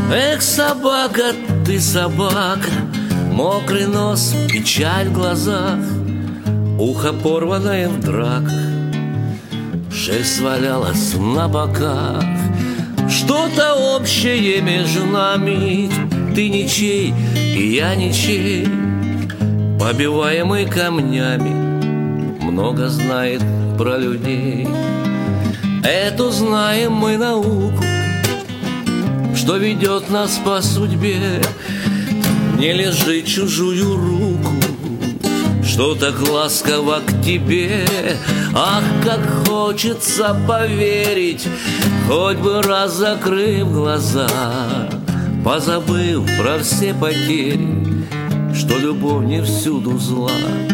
Эх, собака, ты собака, мокрый нос, печаль в глазах, ухо порванное в драках, шерсть свалялась на боках. Что-то общее между нами, ты ничей, и я ничей, побиваемый камнями, много знает про людей. Эту знаем мы науку, что ведет нас по судьбе. Не лежи чужую руку, что так ласково к тебе. Ах, как хочется поверить, хоть бы раз закрыв глаза, позабыв про все потери, что любовь не всюду зла.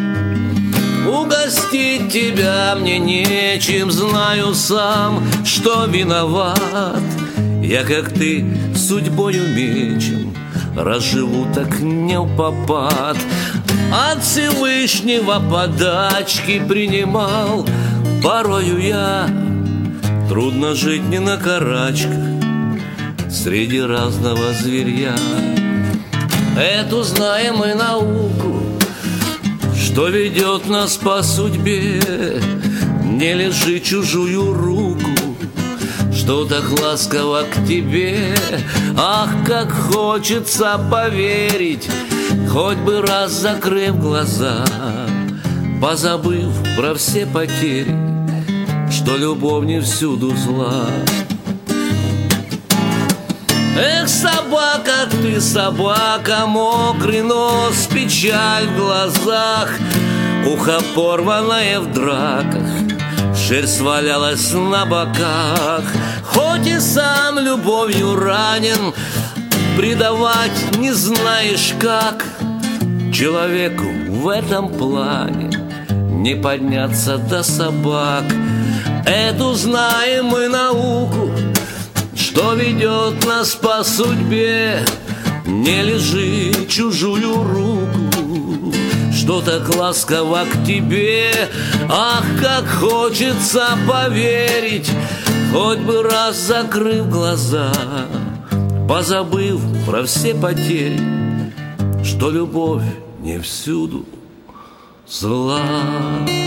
Угостить тебя мне нечем, знаю сам, что виноват. Я, как ты, судьбою мечем разживу так не впопад. От Всевышнего подачки принимал порою я. Трудно жить не на карачках среди разного зверья. Эту знаем мы науку, что ведет нас по судьбе. Не лежи чужую руку, что так ласково к тебе. Ах, как хочется поверить, хоть бы раз закрыв глаза, позабыв про все потери, что любовь не всюду зла. Эх, собака, ты собака, мокрый нос, печаль в глазах, ухо порванное в драках, шерсть свалялась на боках. Хоть и сам любовью ранен, предавать не знаешь как. Человеку в этом плане не подняться до собак. Эту знаем мы науку, что ведет нас по судьбе. Не лежи чужую руку, что так ласково к тебе. Ах, как хочется поверить, хоть бы раз закрыв глаза, позабыв про все потери, что любовь не всюду зла.